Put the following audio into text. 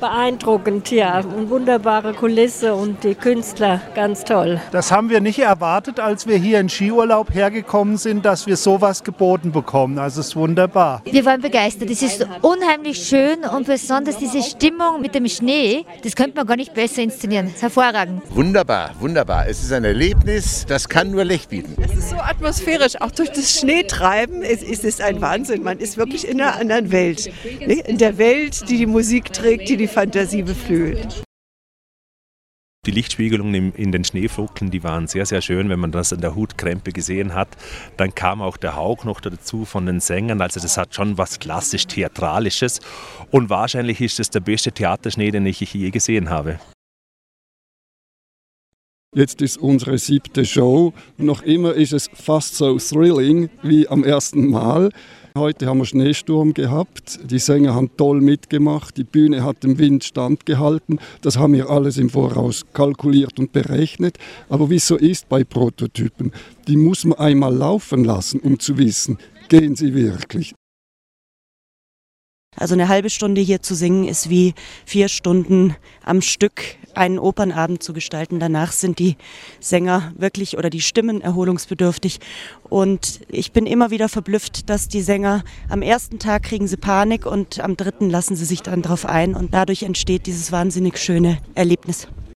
Beeindruckend, ja. Eine wunderbare Kulisse und die Künstler, ganz toll. Das haben wir nicht erwartet, als wir hier in Skiurlaub hergekommen sind, dass wir sowas geboten bekommen. Also es ist wunderbar. Wir waren begeistert. Es ist unheimlich schön und besonders diese Stimmung mit dem Schnee, das könnte man gar nicht besser inszenieren. Das ist hervorragend. Wunderbar, wunderbar. Es ist ein Erlebnis, das kann nur Licht bieten. Es ist so atmosphärisch, auch durch das Schneetreiben. Es ist ein Wahnsinn. Man ist wirklich in einer anderen Welt. In der Welt, die die Musik trägt, die Fantasie beflügelt. Die Lichtspiegelungen in den Schneeflocken, die waren sehr, sehr schön, wenn man das an der Hutkrempe gesehen hat. Dann kam auch der Hauch noch dazu von den Sängern, also das hat schon was klassisch Theatralisches. Und wahrscheinlich ist es der beste Theaterschnee, den ich je gesehen habe. Jetzt ist unsere 7. Show. Noch immer ist es fast so thrilling wie am ersten Mal. Heute haben wir Schneesturm gehabt, die Sänger haben toll mitgemacht, die Bühne hat dem Wind standgehalten. Das haben wir alles im Voraus kalkuliert und berechnet. Aber wie es so ist bei Prototypen, die muss man einmal laufen lassen, um zu wissen, gehen sie wirklich. Also eine halbe Stunde hier zu singen ist wie 4 Stunden am Stück einen Opernabend zu gestalten. Danach sind die Sänger wirklich oder die Stimmen erholungsbedürftig. Und ich bin immer wieder verblüfft, dass die Sänger am ersten Tag kriegen sie Panik und am 3. lassen sie sich dann drauf ein. Und dadurch entsteht dieses wahnsinnig schöne Erlebnis.